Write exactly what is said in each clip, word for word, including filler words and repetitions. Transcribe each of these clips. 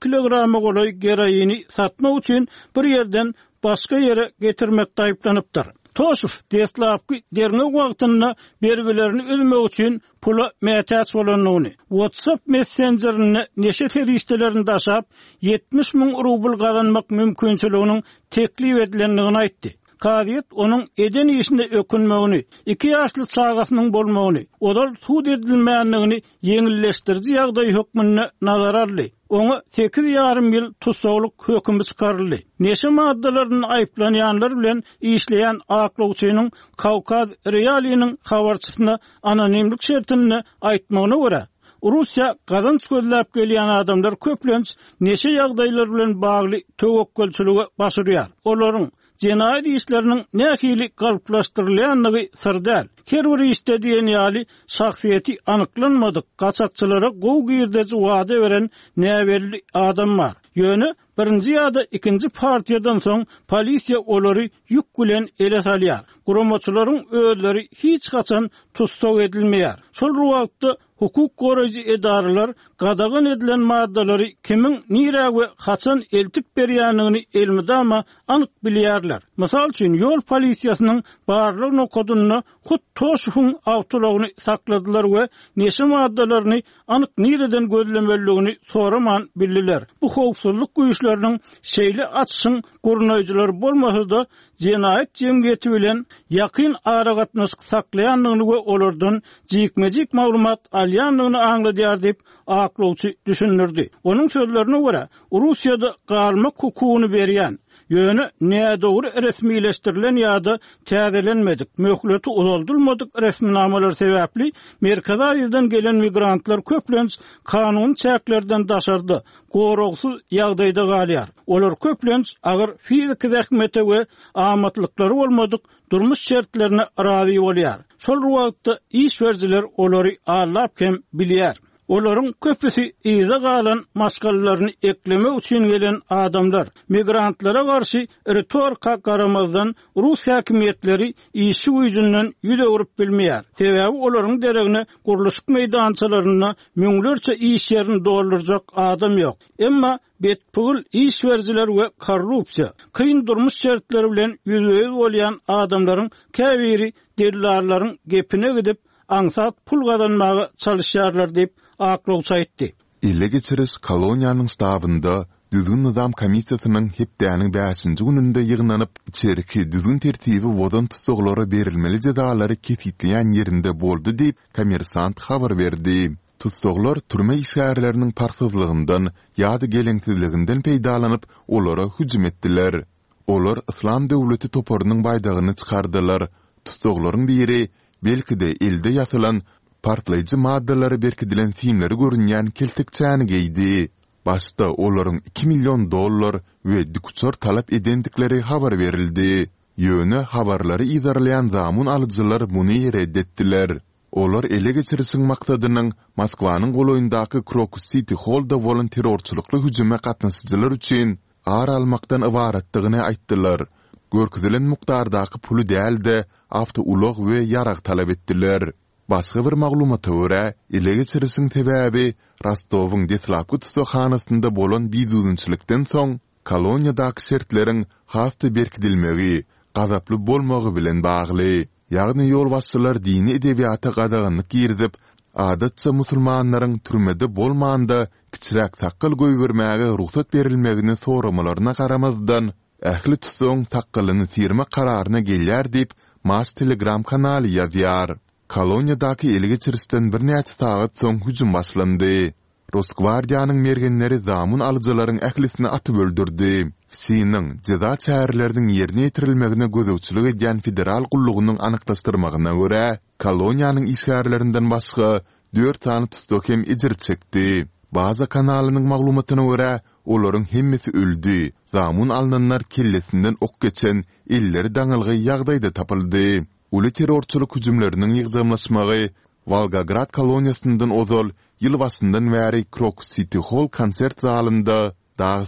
kilograma golay geroini satmak üçin bir yerden başka yere getirmekde ayıplanıpdyr. Toşuf deslapky dernek wagtyna bergilerini ödemek üçin pula mätäs bolanyny WhatsApp Messenger'ine neşe feriştelerini daşap yetmiş min rubl kazanmak mümkünçiliginiň teklif edilendigini aýtdy. Kadiyet onun eden işinde ökünmegini, iki yaşlı çağasının bolmagyny, odal suud edilmeýändigini yeňilleşdirji ýagdaý hökmüne nazar aldy. Ona sekiz ýarym ýyl tutsaglyk hökümü çykaryldy. Neşe maddalaryny aýplanýanlar bilen işleýän aklawçynyň Kawkaz Realiýanyň habarçysyna anonimlik şertini aýtmagyna görä, Russiýa gazanç gözläp gelýän adamlar köplenç neşe ýagdaýlar bilen bagly töwekkülçiligi başarýar. Olaryň Jenaýat işleriniň nähili galplaşdyrylýanlygy sırdal. Her bir işde diýen ýaly şahsiýeti anyklanmadyk gaçakçylara gow girdäji wada beren näberli adam bar. Ýöne birinji ýa-da ikinji partiýadan soň polisiýa olary ýük bilen ele salýar. Guramaçylaryň özleri hiç gaçan tutsag edilmeýär. Şol wagtda hukuk goraýjy edaralar gadagan edilen maddalary kimiň nirä we haçan eltip berýändigini elmidama anyk bilýärler. Mysal üçin ýol polisiýasynyň barlyk nokoduny hut Toşufyň awtolagyny sakladylar we neşe maddalaryny anyk nireden gözlemeligini soraman bildiler. Bu howpsuzlyk güýçleriniň şeýle açyşyň gurnaýjylary bolmasa-da jenaýat jemgyýeti bilen ýakyn aragatnaşyk saklaýanlygyny we olardan jikmejik maglumat alýanlygyny aňladýar diýip aklawçy düşünürdi. Onuň sözlerine görä, Russiýada galmak hukugyny berýän ýöne nädogry resmileşdirilen ýa-da täzelenmedik, möhleti uzaldylmadyk resminamalar sebäpli Merkezi Asyýadan gelen migrantlar köplenç kanun çäklerden daşardy, gorogsuz ýagdaýda galýar. Olar köplenç agyr fizik zähmete we amatylyklary bolmadyk durmuş şertlerine razy bolýar. Şol wagtda iş berjiler olary allap hem bilýär. Olaryň köpüsi iýde galan maskalaryny eklemek üçin gelen adamlar migrantlara garşy retorika garamazdan Rus häkimetleri işi güýjünden ýüle urup bilmeýär. Sebäbi olaryň deregine guruluşyk meýdançalaryna müňlerçe iş ýerini doldurjak adam ýok. Emma betpul iş berjiler we korrupsiýa, kyn durmuş şertleri bilen ýüzüýüz bolýan adamlaryň käbiri dellarlaryň gepine gidip aňsat pul gazanmagy çalışýarlar diýip aklawçy aýtdy. Ille geçiriş koloniýanyň stabynda düzgün nizam komissiýasynyň hepdäniň beşinji gününde ýygnanyp içeriki düzgün tertibi wodan tutsaglary berilmeli jazalary kesitleýän ýerinde boldy diýip Kommersant habar berdi. Tutsaglar türme işgärleriniň parsyzlygyndan ýa-da geleňsizliginden peýdalanyp olara hüjüm etdiler. Olar İslam döwleti toparynyň baýdagyny çykardylar. Tutsaglaryň biri belki de elde ýatylan partlayıcı maddalary berkidilen filmleri görünýän keltekçäni geydi. Başta olaryň iki milyon dollar we dikuçor talap edendikleri habar berildi. Ýöne habarlary idarlayan zamun alyjylar muny reddetdiler. Olar ele geçirişiň maksadynyň Moskwanyň goloýundaky Crocus City Hall'da bolan terrorçylykly hüjüme gatnaşyjylar üçin ar almakdan ibaratdygyny aýtdylar. Görkezilen mukdardaky puly däl-de awto ulog we ýarag talap etdiler. Başga bir maglumata görä, ele geçirişiň sebäbi Rostowyň Deslapky tutsaxanasynda bolan biýdüňçilikden soň koloniýadaky şertleriň hafta berkidilmegi, gazaply bolmagy bilen bagly. Ýagny ýol başçylar dini edebiýata gadaganlyk girdip, adatça musulmanlaryň türmede bolmanda kiçiräk taqqyl goýbermäge ruhsat berilmegini soramalaryna garamazdan ähli tutsaň taqqylyny sirme kararyna gelýär diýip Mas Telegram kanaly ýazýar. Koloniýadaky ele geçirişden bir näçe sagat soň hüjüm başlandy. Rosgvardiýanyň mergenleri zamun alyjylaryň ählisini atyp öldürdi. Siniň jaza çäherleriniň ýerine ýetirilmegine gözegçilik edýän federal gullugynyň anyklaşdyrmagyna görä, koloniýanyň işgärlerinden başga dört tany tutsakem ejir çekdi. Baza kanalynyň maglumatyna görä, olaryň hemmesi öldü. Zamun alnanlar kellesinden ok geçen illeri daňylygy ýagdaýda tapyldy. Uly terrorçylyk hüjümleriniň ýygdamlaşmagy Volgograd koloniýasyndan ozal ýyl başyndan bäri Crocus City Hall konsert zalynda,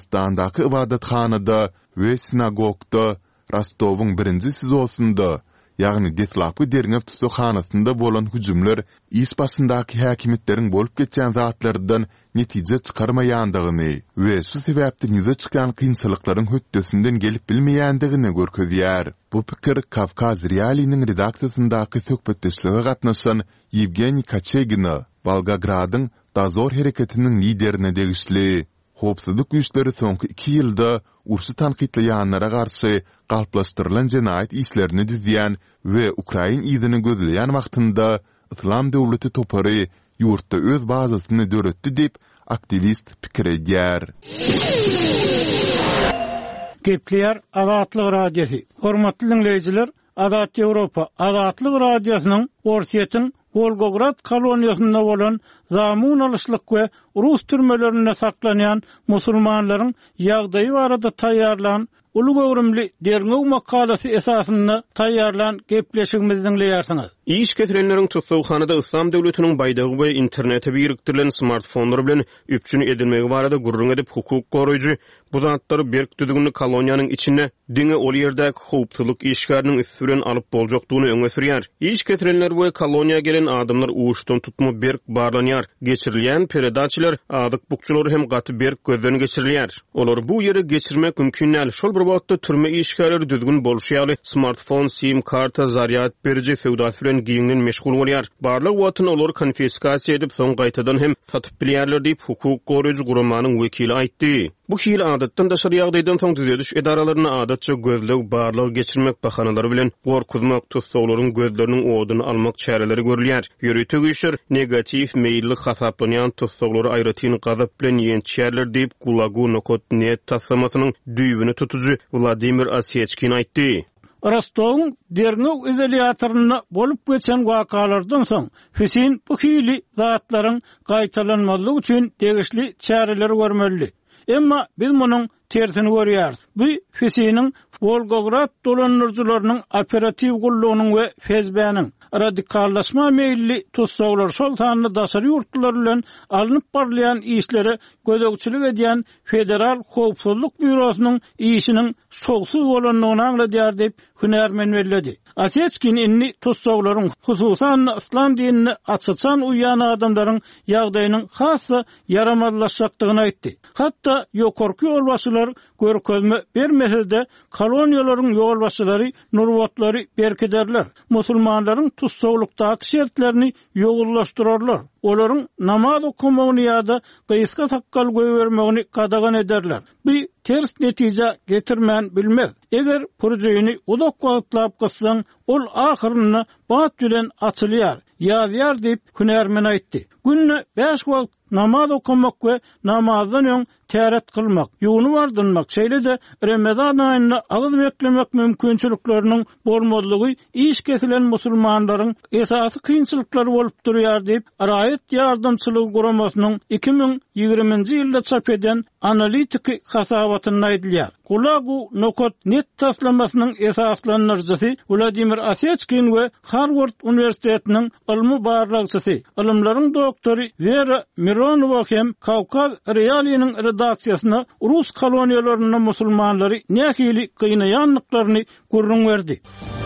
Dağıstandaky ibadathanada we sinagogda, Rostowyň birinji sizosunda ýagny detlapy derňep tutsa hanasynda bolan hüjümler is basyndaky häkimetleriň bolup geçen zatlardan netije çykarmaýandygyny we şu sebäpden ýüze çykan kynçylyklaryň höttesinden gelip bilmeýändigini görkezýär. Bu pikir Kavkaz Realiniň redaksiýasyndaky söhbetdeşlige gatnaşan Yevgeniy Kachegina, Volgogradyň Dazor hereketiniň liderine degişli. Hopsuzlyk güýçleri soňky iki ýylda ursy tanqidleýänlere garşy galplaşdyrylan jenaýat işlerini düzýän we Ukraina ýygyny gözleýän wagtynda İslam döwleti topary ýurtda öz bazasyny döretdi dip aktivist pikir edýär. Gepler Azatlyk radiosu. Hormatly dinleýijiler, Azat Ýewropa Azatlyk radiosynyň Orsiýetiň Volgograd koloniýasynda bolan zamun alışlyk we Rus türmelerinde saklanýan musulmanlaryň ýagdaýy barada taýýarlan uly göwrümli derňew makalasy esasynda taýýarlan gepleşigimizi dinleýärsiňiz. İş getirenleriň tutsawyhanada İslam döwletiniň baýdagy we internete birikdirilen smartfonlar bilen üpçün edilmegi barada gurrun edip hukuk goraýjy bu zatlary berk düdügünü koloniýanyň içine diňe ol ýerdäki howpçylyk işgäriniň üstüren alyp boljakdygyny öňe sürýär. İş getirenler we koloniýa gelen adamlar uwuşdan tutma berk barlanýar. Geçirilýän peredaçylar adyk bukçulary hem gaty berk gözden geçirilýär. Olar bu ýere geçirmek mümkin näl. Şol bir wagtda türme işgärleri düdgün bolşýaly smartfon, sim karta, zaryat berici sewdasy bilen giňden meşgul bolýar. Barlyk wagtyny olar konfiskasiýa edip soň gaýtadan hem satyp bilýärler diýip hukuk goraýjy guramanyň wekili aýtdy. Bu hil adatdan daşary ýagdaýdan soň düzediş edaralaryna adatça gözlew barlygy geçirmek bahanalary bilen gorkuzmak tutsaglaryň gözleriniň oduny almak çäreleri görülýär. Ýürütük işler negativ meýilli hasaplanýan tutsaglary aýratyn gazap bilen ýençärler diýip Gulagu Nokot net tasamasynyň düýbüni tutujy Vladimir Asyechkin aýtdy. Rostov'un derňew izolýatoryna bolup geçen wakalardan soň Füsin bu hili zatlaryň gaýtalanmalygy üçin tegişli çäreler görmeli. Emma biz munyň tersini görýäris. Bu Füsiniň Volgograd dolanýarjylarynyň operativ gullugynyň we F S B'niň radikallaşma meýilli tutsaglar şol sanyny daşary ýurtlar bilen alınıp barlayan işlere gözegçilik edýän Federal Howpsuzlyk Bürosynyň işiniň şoğsuz bolanlygyny anladýar diýip hünärmen bellädi. Asyechkin inni tutsaglaryň hususan İslam dinini açyçan uýan adamlaryň ýagdaýynyň hassa yaramazlaşjakdygyny aýtdy. Hatda ýokarky ýolbaşçylar görkezme bermesede koloniýalaryň ýolbaşçylary nurwatlary berkederler. Musulmanlaryň tutsaglykdaky şertlerini ýogullaşdyrarlar. Olaryň namaz okumagyny ýa-da gysga takkal goýbermegini gadagan ederler. Bu ters netije getirmän bilmez. Eger projeyini udak wagtlap gyssaň, ol ahyryny bat bilen açylýar. Ýazýar diýip hünärmen aýtdy. Günne beş wagt namaz okumak we namazdan öň täret kılmak, ýuwuny bardynmak, şeýle-de Ramazan aýyna agyz beklemek mümkinçilikleriniň bolmadygy iş kesilen musulmanlaryň esasy kynçylyklary bolup durýar diýip Raýat ýardamçylygy guramasynyň iki ming ýygrimiňji ýylda çap eden analitiki hasabatyny aýdylýar. Gulagu Nokot net taslamasynyň esaslanyrjysy Vladimir Asyechkin we Harvard Universitetiniň ilmi barlygçysy, ilimleriň doktory Vera Mironova hem Kavkaz Realiniň redaksiýasyna Rus koloniýalarynyň musulmanlary nähili gynaýanlyklaryny gurrun berdi.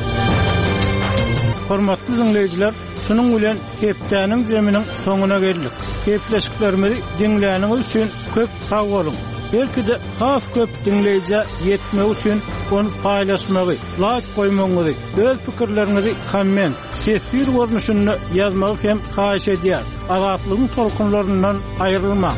Hormatly dinleýijiler, şunuň bilen hepdäniň zeminiň soňuna geldik. Hepleşiklerimizi dinläniňiz üçin köp sag bolun. Belki de has köp dinleýije ýetmek üçin onu paýlaşmagy, like goýmagy, öz pikirlerinizi komment, tesir görnüşünde ýazmagy hem haýyş edýär. Azatlygyň tolkunlaryndan aýrylmak.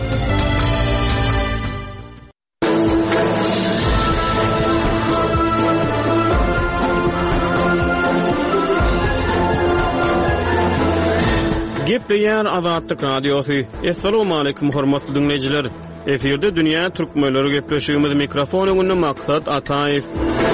Gepleýär Azatlyk radiosu. Assalamu alaykum hormatly dinleýijiler. Eferde dünýä türkmenleri gepleşigimiz mikrofon öňünde maksat Ataýew.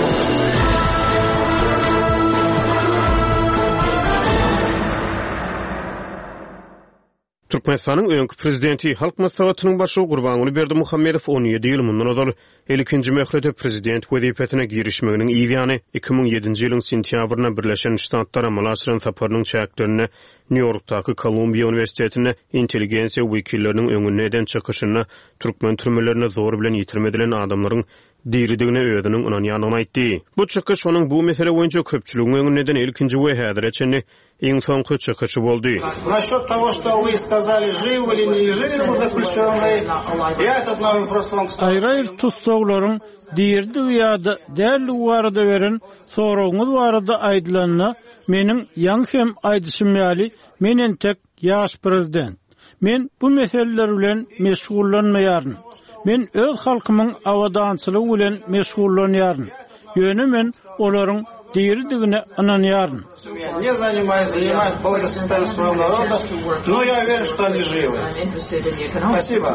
Türkmenistanyň öňkü prezidenti Halk Maslahatynyň başy Gurbanuly Berdimuhammedow on ýedi ýyl mundan ozal elkinji möhrede prezident wezipetine girişmeginiň ýyly iki ming ýedinji ýylyň sentýabryna Birleşen Ştatlar Amalaşyryň saparynyň çäklerini New York'taky Columbia Universitetine intelligensiýa wekilleriniň öňüne eden çykyşyna türkmen türmelerine zor bilen ýitirmedilen adamlaryň diridigine özüniň ynanýanyny aýtdy. Bu çykyş onuň bu mesele boýunça köpçüligiň öňünden ilkinji we häzir etjeni iň soňky çykyşy boldy. Насчёт того, что вы сказали, живы или не живы заключённые, я этот новый вопрос вам ставлю. Ayrı tutsoglaryň dirdi ýa-da däli barada beren soragyňyz barada aýdylanna meniň ýaň hem aýdyşym ýaly menen tek ýaş prezident. Men bu meseleler bilen meşgullanmaýaryn. Men öz halkymyň awadançylygy bilen meşgullanýaryn. Ýöne men olaryň dirdigine inanýaryn. Не занимаюсь, занимаюсь благосостоянием своего народа, но я верю, что они живы. Спасибо.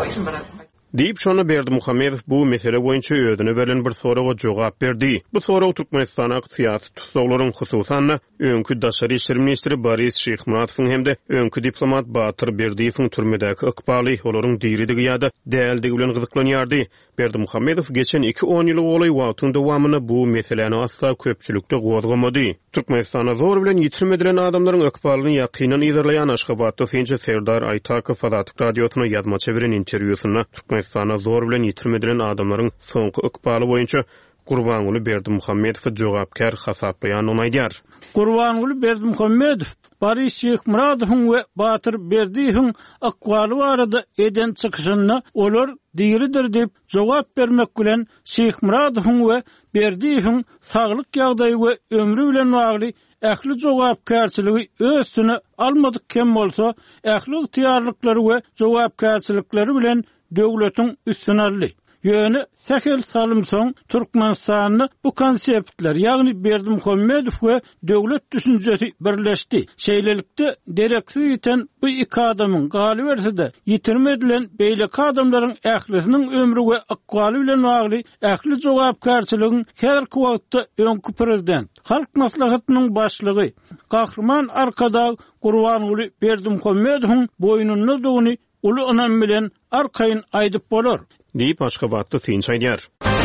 Diýip şonu Berdimuhammedow bu mesele boýunça özüne berilen bir soraga jogap berdi. Bu soraga Türkmenistana syýasy tutsaglaryň hususan öňkü daşary işler ministri Boris Şeýhmuradowyň hemde öňkü diplomat Batyr Berdiýewiň türmedäki ykbaly olaryň diýridigi ýa-da däldigi bilen gyzyklanýardy. Berdimuhammedow geçen iki on ýyl bolay wagtyň dowamyny bu meseleni asla köpçülikde gozgamady. Türkmenistana zor bilen ýitirmedilen adamlaryň ykbalyny ýakynan izleýän Aşgabatda Sençe Serdar Aýtakow Fadatyk radiosyna ýazma çeviren interwýusyna Türkmenistana zor bilen ýitirmedilen adamlaryň soňky ykbaly boýunça Gurbanguly Berdimuhammedow jogapkar hasaplaýan onaýdýar. Gurbanguly Berdimuhammedow Boris Şeýhmuradowyň we Batyr Berdiýewiň akwaly barada eden çykyşyna olar diýridir diýip jogap bermek bilen Şeýhmuradowyň we Berdiýewiň saglyk ýagdaýy we ömrü bilen bagly ähli jogapkarçyligi özüne almadyk kem bolsa, ähli ýetiýarlyklary we jogapkarçylykları bilen döwletiň üstüne aldy. Ýöne sähel salymsoň Türkmenistanyny bu konseptler, ýagny Berdimuhammedow we döwlet düşünjesi birleşdi. Şeýlelikde dereksiz ýeten bu iki adamyň galy bersede ýitirmedilen beýleki adamlaryň ählisiniň ömrü we akwaly bilen bagly ähli jogapkarçylygyň häzirki wagtda öňkü prezident, halk maslahatynyň başlygy, gahrman arkada Gurbanguly Berdimuhammedowyň boýnuny dogny uly anam bilen arkaýyn aýdyp bolar. Diýip Aşgabatda Sençe aýdýar.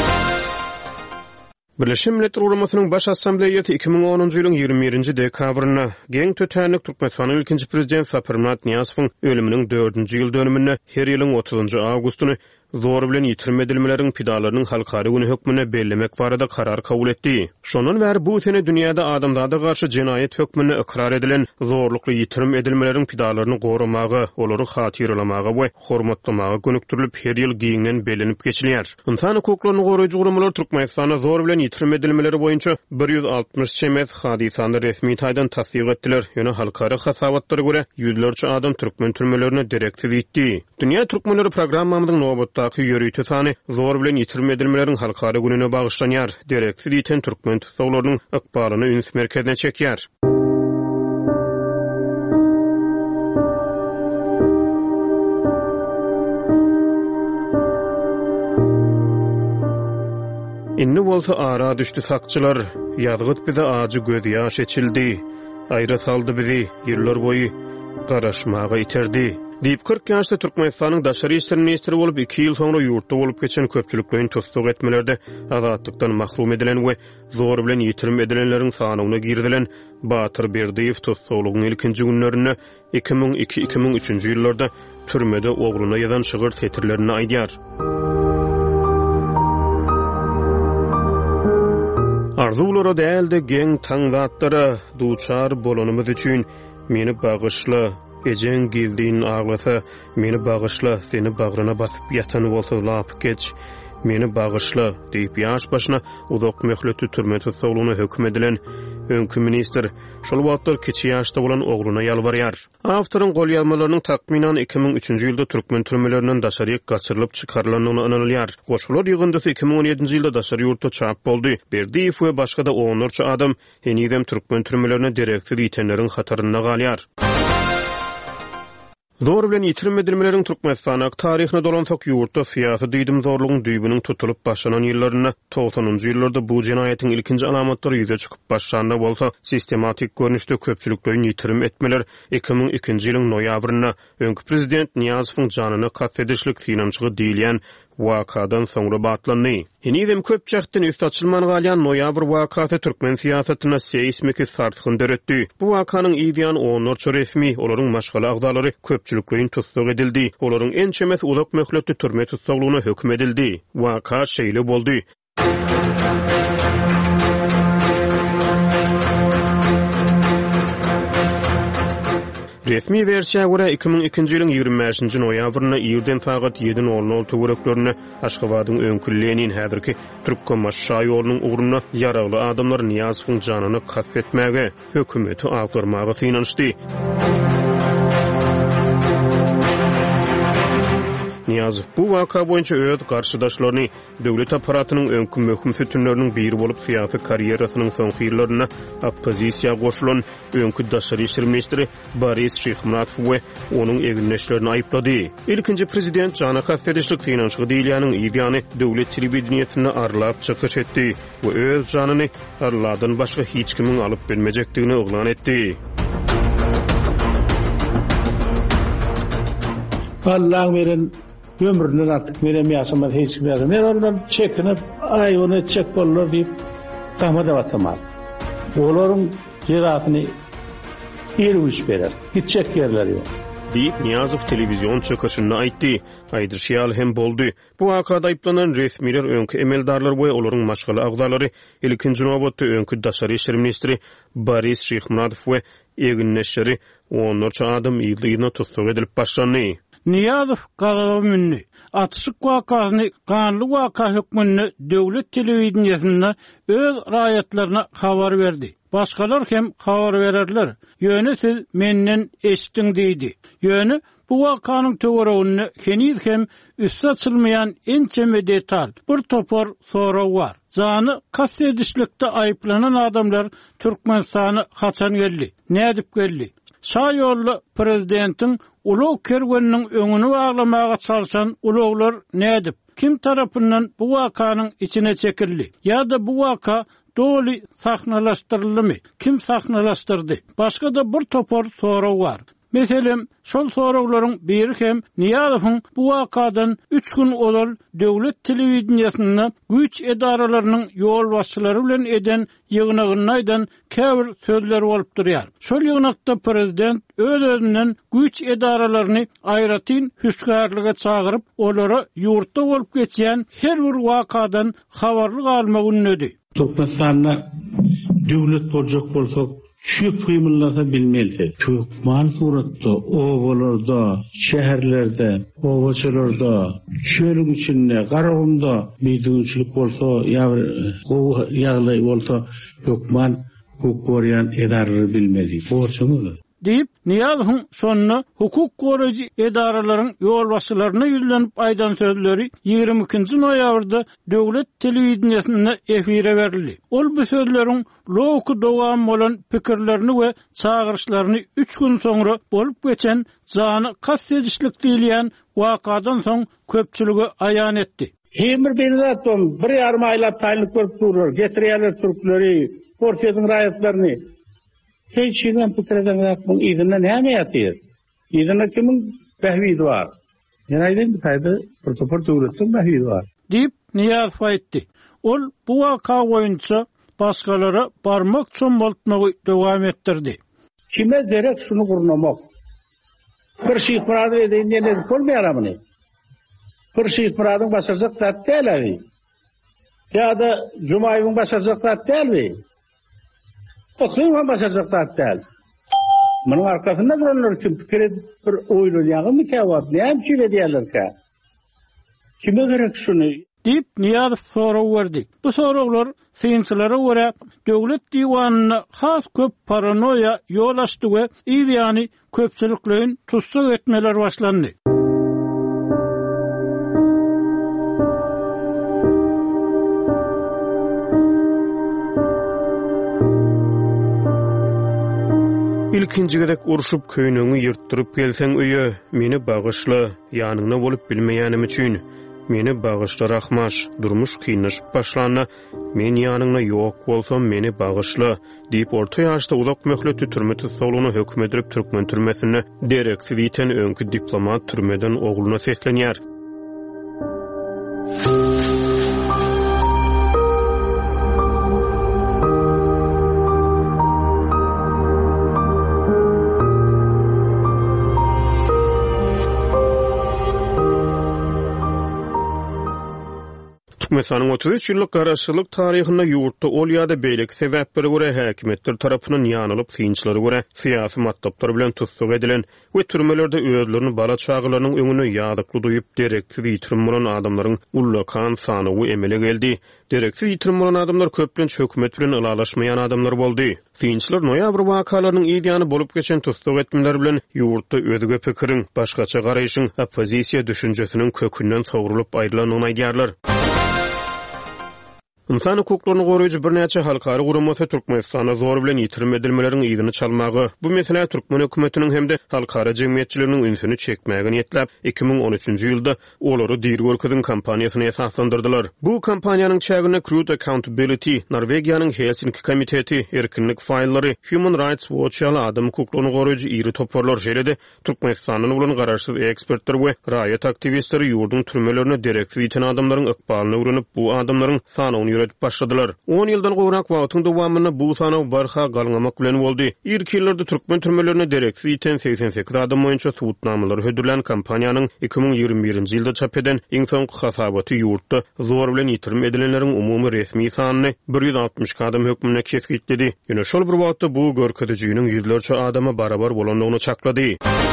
Birleşen Milletler Guramasynyň baş assambleýasy iki ming onunçy ýylyň ýygrimi birinji dekabryna geň tötänik Türkmenistanyň ilkinji prezident Sapirmat Niýazowyň ölüminiň dördünji ýyl dönümine her ýylyň otuzynjy awgustyny zor bilen ýitirmedilmelerin pidalarynyň halkary güni hökmüne bellemek barada karar kabul etdi. Şonun bäri bu sene dünýäde adamlara garşy jenaýet hökmüne ikrar edilen zorlukly ýitirim edilmelerin pidalaryny goramagy, olary hatyrlamagy we hormatlamagy gönükdirilip her ýyl giňden bellenip geçilýär. Insan hukuklaryny goraýjy gurumlar Türkmenistana zor bilen ýitirim edilmeleri boýunça bir ýüz altymyş çemet hadisany resmi taýdan tasdiq etdiler. Ýöne halkary hasabatlary görä ýüzlerçe adam türkmen türmelerine direktiv etdi. Dünýä türkmenleri programmamyzyň nowatdaky ýörüýti sany zor bilen ýitirim edilmelerin halkary gününe bagışlanýar. Direktiv eten türkmen tutsaglarynyň ykbalyny üns merkezine çekýär. Inni bolsa ara düşdi sakçylar, ýazgyt bize ajy göz ýaş eçildi, aýra saldy bizi, ýyllar boýy garaşmaga iterdi. Diýip kırk ýaşly Türkmenistanyň daşary işler ministri bolup iki ýyl soňra ýurtda bolup geçen köpçüliklerin tutsuk etmelerde azatlıktan mahrum edilen we zor bilen ýitirim edilenleriň sanyna girdilen Batyr Berdiýew tutsuklygynyň ilkinji günlerinde iki ming iki iki ming üçünçi ýyllarda türmede ogruny ýazan şygyrt tetirlerini aýdýar. Arzulara dälde geň taňdatlara duçar bolanymyz üçin meni bagyşla, ejen gildiň aglasa meni bagyşla, seni bagryna basyp ýatany bolsa lap geç, meni bagyşla diýip ýaş başyna uzak möhletli türme tutsaglygyna hökm edilen öňkü minister şol wagtlar kiçi ýaşda bolan ogluny ýalbarýar. Awtoryň golýalmalarynyň takminan iki ming üçünçi ýylda türkmen türmelerinden daşary gaçyrylyp çykarylanyny analýar. Goşular ýygyndysy iki ming on ýedinçi ýylda daşary ýurtda çap boldy. Berdiýew we başga da onlarça adam henidem türkmen türmelerine direktiv ýetenleriň hataryna galýar. Zor bilen ýitirim edilmelerin Türkmenistanyň taryhyna dolansak ýurtda syýasy diýdim zorlugyň düýbüniň tutulyp başlanan ýyllaryna togsonunçy ýyllarda bu jenaýetiň ilkinji alamatlary ýüze çykyp başlanda bolsa sistematik görnüşde köpçüliklerin ýitirim etmeler iki ming ikinji ýylyň noýabryna öňkü prezident Niýazowyň janyny kastetişlik finançygy diýilýän wakadan soňra batlandy. Henidem köp çäkden üst açylman galýan noýabr wakasy türkmen siýasatyna seismik sartgyn döretdi. Bu wakanyň ýa-da onlarça resmi olaryň maşgala agdalary köpçüliklerin tutsuk edildi. Olaryň en çemes uzak möhletli türme tutsaglygyna hökm edildi. Waka şeýle boldy. Resmi versiýaga görä iki ming ikinji ýylyň ýygrimi beşinji noýabryna ýerden sagat ýedi nol nol töwereklerini Aşgabatyň öňkülliginiň häzirki Türkmenmaşşa ýolunyň ugruna ýaragly adamlar Niýazowyň janyny kassetmäge hökümeti agdarmagy synanşdy. Niýazow bu waka boýunça öz garşydaşlaryny döwlet aparatynyň öňkü möhüm sütunlarynyň biri bolup syýasy karýerasynyň soňky ýyllaryna oppozisiýa goşulan öňkü daşary işler ministri Boris Şykhmatow we onuň eginleşlerini aýplady. Ilkinji prezident jana kassetişlik synanşygy diýilýäniň ýa-ni döwlet telewizionýasyna arlap çykyş etdi we öz janyny Allahdan başga hiç kimiň alyp bilmejekdigini oglan etdi. Allah veren ömründen artık verem yaşamaz hiç verem. Ben ondan çekinip ay onu çek bollar deyip tamada batamaz. Oların cevabını irwiş verer. Gitcek yerleri yok. Deyip Niýazow telewizyon çöküşinde aýtdy. Aýdyrşýal hem boldy. Bu wakada aýplanan resmiler öňkü emeldarlar we olaryň maşgaly agdalary ilkinji nowatda öňkü daşary işler ministri Boris Şykhmatow we eginleşleri onlarça adam ýylyna tutsak edilip başlandy. Niýazow gadawa minni atyşyk wakasyny kanly waka hökmünde döwlet telewizionýasyna öz raýatlaryna habar berdi. Başgalar hem habar bererler. Ýöne siz menden eşitdiň diýdi. Ýöne bu wakanyň töwereğini heniz hem üstü açylmayan ençeme detal bir topor sorag bar. Zany kassedişlikde aýplanan adamlar Türkmenistany haçan geldi? Nädip geldi? Şaýolly prezidentiň ulug kergeniniň öňüni baglamaga çalşan uluglar nädip? Kim tarapyndan bu wakanyň içine çekildi? Ýa-da bu waka doli sahnalaşdyrylmy? Kim sahnalaşdyrdy? Başga da bir topor sorag bar. Meselem, şol soraglaryň biri hem Niýazowyň bu wakadan üç gün olal döwlet telewizionýasyna güýç edaralarynyň ýol başçylary bilen eden ýygnagynyň käbir sözleri bolup durýar. Şol ýygnakda prezident öz özünden güýç edaralaryny aýratyn hüsgärlige çagyryp, olara ýurtda bolup geçýän her bir wakadan habarlyk almagy ünnedi. Türkmenistanyna döwlet boljak bolsak şu kıymıllarda bilmeli. Türkmen suratda, ovalarda, şehirlerde, ovaçalarda, çölün içinde, qarağımda bidunçilik olsa, yağlı olsa Türkmen hukuk koruyan edarları bilmeli. Borçumuz. Deyip Niýazowyň sonuna hukuk goraýjy edaralaryň ýol başçylaryna ýüzlenip aýdan sözleri ýygrimi ikinji noýabrda döwlet telewizionýasyna efire berildi. Ol bu sözleriň loku dowam bolan pikirlerini we çağırışlaryny üç gün soňra bolup geçen jany kassedişlik diýilýän wakadan soň köpçüligi aýan etdi. Hemir benedatom bir ýarym aýlap taýlyk görüp durur, getirýärler türkleri, Portiýanyň raýatlaryny. Hiç şeyden pikreden yapmanın izinden ne yapıyor? İzinden kimin behvidi var? Genelde bir sayıda protokol devletin behvidi var. Deyip Niýazow aýtdy. Ol bu waka boýunça başgalara barmak çomboltmagy dowam etdirdi. Kime gerek şunu gurnamak? Bir şey murady edin diýende bolmaýarmy? Bir şey muradyň başarjak zat däl. Ya da Jumaýyň başarjak zat däl. Okuyma başaracaklar değil. Bunun arkasında duranlar kim fikir bir oylayağı mı kâvat? Ne hem çile diyorlar ki? Kime gerek şunu? Deyip Niýazow sorag berdi. Bu soraglar synçylara görä döwlet diwanyna has köp paranoya ýol açdy we ýa-ni köpçüliklerin tutsak etmeler başlandy. İlkinji gedek urşup köýnüňi ýyrtdyryp gelseň öýe, meni bagyşla, ýanyňda bolup bilmeýänim üçin. Meni bagyşla rahmaş, durmuş kynlaşyp başlanna, men ýanyňda ýok bolsam meni bagyşla, diýip orta ýaşda ulak möhlet türme tutsagyny hökm edip Türkmen türmesine dereksiz ýeten öňkü diplomat türmeden ogluny seslenýär. Türkmenistan'ın otuz üç ýyllyk garaşçylyk taryhynda ýurtda ol ýa-da beýleki sebäpleri görä häkimetler tarapyndan ýanylyp synçylary görä syýasy matdaplar bilen tutsak edilen we türmelerde öýlerini bala çağlarynyň öňüne ýadykly duýup dereksiz ýitirim bolan adamlaryň ullakan sanawy emele geldi. Dereksiz ýitirim bolan adamlar köplen hökümet bilen ylalaşmaýan adamlar boldy. Synçylar noýabr wakalarynyň ýa-da bolup geçen tutsak etmeler bilen ýurtda özüge pikiriň, başgaça garaýşyň, oppozisiýa düşünjesiniň kökünden sowrulyp aýrylanyny aýdýarlar. İnsan hukuklaryny goraýjy bir näçe halkary guramaty Türkmenistana zor bilen ýitirim edilmeleriň ýygyny çalmagy. Bu mesele Türkmen hökümetiniň hemde halkara jemgyýetçileriniň ünsüni çekmäge niýetlap iki ming on üçinji ýylda olary Dirgorkyň kampaniýasyny esaslandyrdylar. Bu kampaniýanyň çägine Crude Accountability, Norwegiýanyň Helsinki komiteti, erkinlik faýllary, Human Rights Watch ýaly adam hukuklaryny goraýjy ýyry toparlar şeýledi. Türkmenistanyň bolan garaşsyz ekspertler we raýat aktivistleri ýurdun türmelerine dereksiz ýiten adamlaryň ykbalyny öwrenip bu adamlaryň sanawyny ýöretip başladylar. on ýyldan gowrak wagtyň dowamyny bu sanaw barha galňamak bilen boldy. İlk ýyllarda türkmen türmelerine dereksiz ýiten seksen sekiz adam boýunça suwutnamalar hödürlen kampaniýanyň iki ming ýygrimi birinji ýylda çap eden iň soňky hasabaty ýurtda zor bilen ýitirim edilenleriň umumy resmi sanyny bir ýüz altymyş adam hökmüne kesgitledi. Ýöne şol bir wagtda bu görkezijiginiň ýüzlerçe adama barabar bolandygyny çaklady.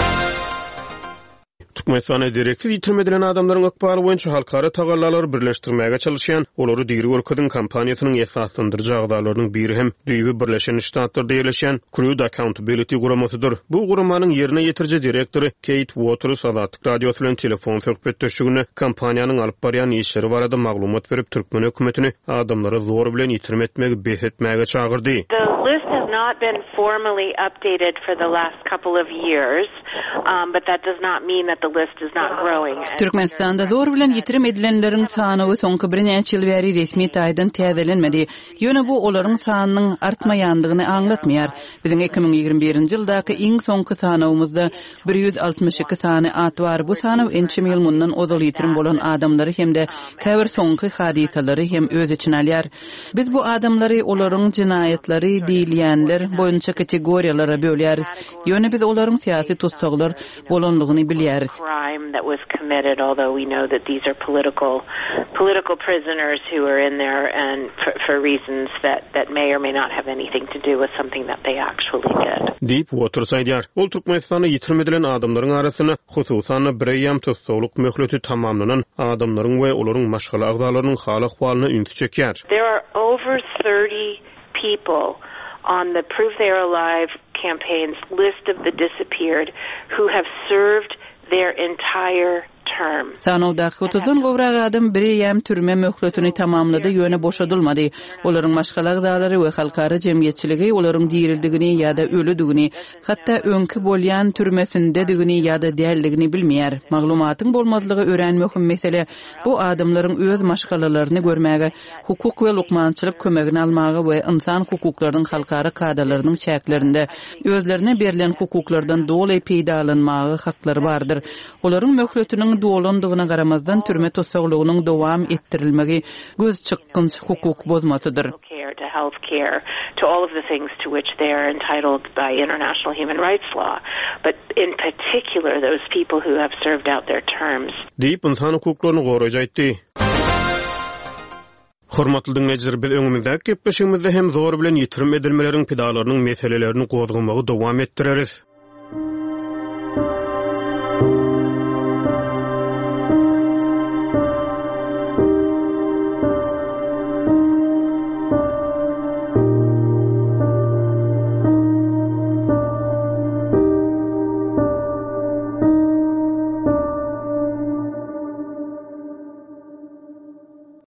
Türkmenistana dereksiz ýitirim edilen adamlaryň ykbaly boýunça halkara tagallalary birleşdirmäge çalışýan, olary Dirgorkyň kampaniýasynyň esaslandyrjy agdalarynyň biri hem Düýbi Birleşen Ştatlarda ýerleşen Crude Accountability guramasydyr. Bu guramanyň ýerine ýetirji direktory Kate Waters Azatlyk radiosy bilen telefon söhbetdeşigine kampaniýanyň alyp barýan işleri barada maglumat berip Türkmen hökümetini adamlara zor bilen ýitirim etmegi besetmäge çagyrdy. The list has not been formally updated for the last couple of years, um, but that does not mean that the list is not growing. Türkmenistanda zor bilen ýitirim edilenleriň sanawy soňky bir näçe ýyl bäri resmi taýdan täzelenmedi. Ýöne bu olaryň sanynyň artmaýandygyny aňlatmaýar. Biziň iki ming ýygrimi birinji ýyldaky iň soňky sanawymyzda bir ýüz altymyş iki sany at bar. Bu sanaw ençe ýyl mundan ozal ýitirim bolan adamlary hemde käbir soňky hadisalary hem öz için alýar. Biz bu adamlary olaryň jinayatlary diýilýänler boýunça kategoriýalara bölýäris. Ýöne biz olaryň syýasy tutsaklar bolanlygyny bilýäris. Crime that was committed, although we know that these are political political prisoners who are in there and for, for reasons that that may or may not have anything to do with something that they actually did. Deep Water saýdýar. Ol Türkmenistana ýitirim edilen adamlaryň arasyna hususan bir ýam tutsaklyk möhleti tamamlanan adamlaryň we olaryň maşgala agdalarynyň hal ahwalyna üns çekýär. There are over thirty people on the Prove They Are Alive campaign's list of the disappeared who have served their entire term. Sanawda otuzdan gowrak adam biri ýam türme möhletini tamamlady, ýöne boşadylmady. Olaryň maşgala agdalary we halkara jemgyýetçiligi olaryň dirildigini ýa-da ölüdigini, hatda öňkü bolýan türmesindedigini ýa-da däldigini bilmeýär. Maglumatyň bolmazlygy ören möhüm mesele. Bu adamlaryň öz maşgalalaryny görmäge, hukuk we lukmançylyk kömegini almagy we insan hukuklarynyň halkara kadrlarynyň çäklerinde özlerine berilen hukuklardan doly peýdalanmagy haklary bardyr. Olaryň möhletiniň dolandygyna garamazdan türme tossaglygynyň dowam ettirilmegi göz çykgynç hukuk bozmasydyr. To health care, to all of the things to which they are entitled by international human rights law, but in particular those people who have served out their terms. Diýip insan hukuklaryny goraýjy aýtdy. Hormatly dinleýijiler, biz öňümizde gepleşigimizde hem zor bilen ýitirim edilmeleriň pidalarynyň meselelerini gozgamagy dowam etdireriz.